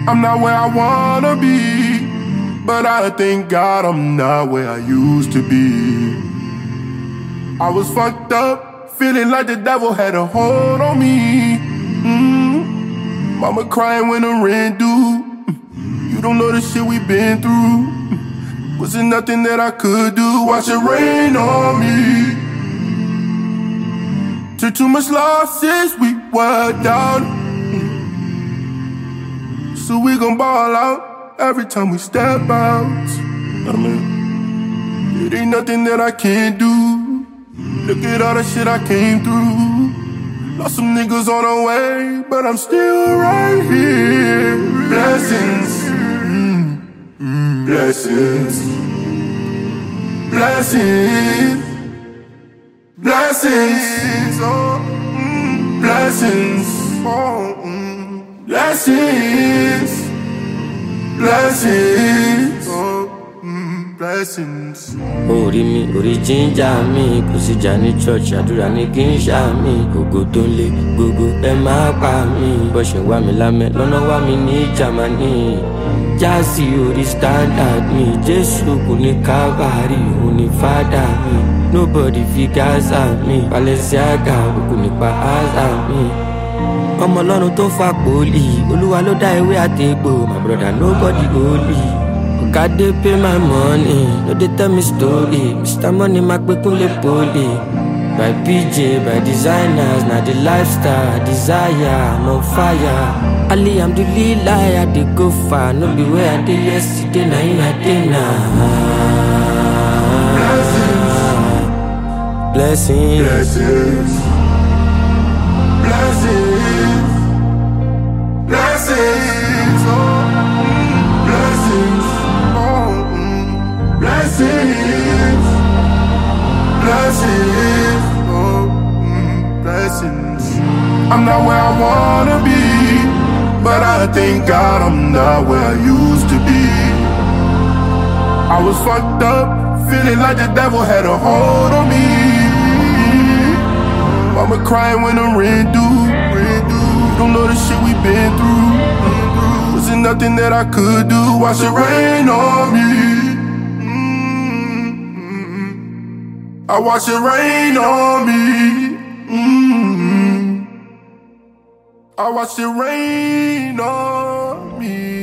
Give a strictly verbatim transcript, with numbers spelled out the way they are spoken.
I'm not where I wanna be, but I thank God I'm not where I used to be. I was fucked up, feeling like the devil had a hold on me. mm. Mama crying when the rent due. You don't know the shit we been through. Wasn't nothing that I could do. Watch it rain on me. Took too much losses, we were down. So we gon' ball out every time we step out. I mean, it ain't nothing that I can't do. Look at all the shit I came through. Lost some niggas on the way, but I'm still right here. Blessings, mm, mm, blessings, blessings, blessings, oh, mm, blessings, oh, mm, blessings, blessings, oh, mm, blessings. Orí mi, orí jíjà mi, kò sí jà ní church, àdúrà ní kí n ṣá mi. Gbogbo tó ń lé, gbogbo ẹ máa pa mí. Bó ṣe wá mi lámẹ́, lọ́nà wá mi ní Jámánì. Jásí orí standard mi, Jésù kò ní Calvary, òun ní fádà mi. Nobody fi Gaza mi, Balenciaga, òkú nípa Aza mi. Ọmọ Ọlọ́run tó fa pòlì, Olúwa ló dá ewé àtegbò. My brother, nobody holy. God dey pay my money, no dey tell me story. Mister Money ma pe kunle poli. By P J, by designers, na the lifestyle I desire. I'm on fire. Ali, I'm the lead lie, I dey go far. No be where I dey yesterday, na in I dey now. Blessings, Blessings, blessings, blessings, oh, mm, blessings, oh, mm, blessings, blessings, oh, mm, blessings. I'm not where I wanna be, but I thank God I'm not where I used to be. I was fucked up, feeling like the devil had a hold on me. Mama crying when the rent due. You don't know the shit we been through. Wasn't nothing that I could do. Watch it rain on me. mm-hmm. I watch it rain on me. mm-hmm. I watch it rain on me.